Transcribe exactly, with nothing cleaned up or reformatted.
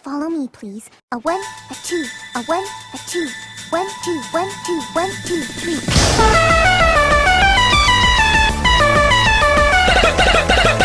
Follow me, please. A one, a two, a one, a two. One, two, one, two, one, two, three.